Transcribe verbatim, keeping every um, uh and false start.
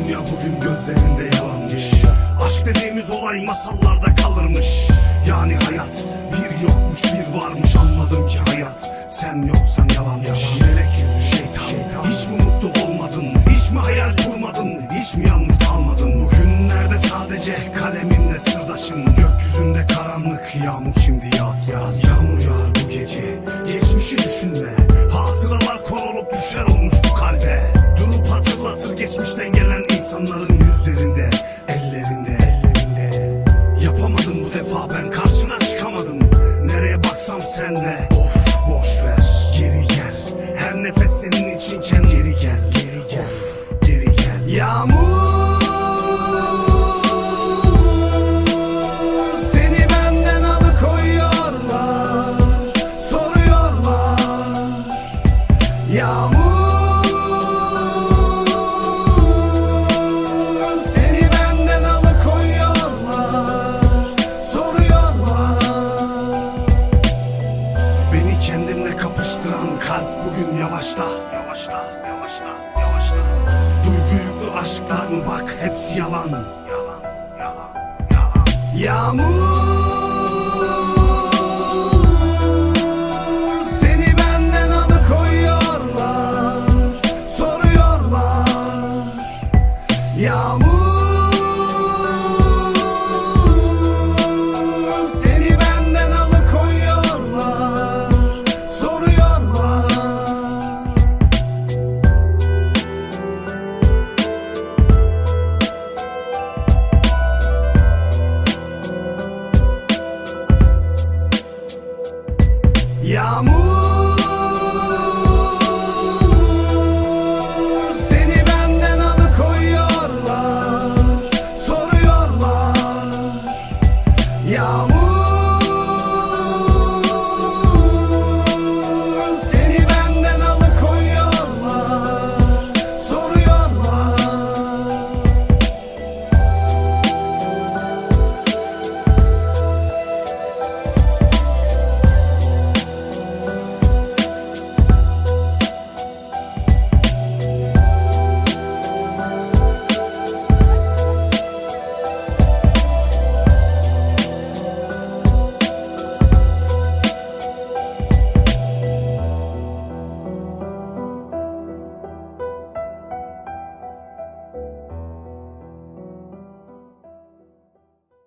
Dünya bugün gözlerinde yalanmış. Aşk dediğimiz olay masallarda kalırmış. Yani hayat bir yokmuş bir varmış. Anladım ki hayat sen yoksan yalanmış. Melek yüzü şeytan, hiç mi mutlu olmadın? Hiç mi hayal kurmadın? Hiç mi yalnız kalmadın? Bugünlerde sadece kalemimle sırdaşım. Gökyüzünde karanlık, yağmur şimdi yaz yaz. Yağmur yağar bu gece, geçmişi düşünme. Hatıralar kor olup düşer olmuş bu kalbe. Durup hatırlatır geçmişten gelen insanların yüzlerinde, ellerinde, ellerinde. Yapamadım bu defa ben, karşına çıkamadım. Nereye baksam senle. Of boş ver, geri gel. Her nefes senin içinken geri gel, geri gel. Of geri gel. Yağmur seni benden alıkoyuyorlar, soruyorlar. Yağmur seni benden alıkoyuyorlar, soruyorlar. Beni kendimle kapıştıran kalp bugün yavaşla, yavaşla, yavaşla, yavaşla. Duygu yüklü aşklar mı bak hepsi yalan, yalan, yalan, yalan. Yağmur seni benden alıkoyuyorlar, soruyorlar. Yağmur seni benden alıkoyuyorlar, soruyorlar. Yağmur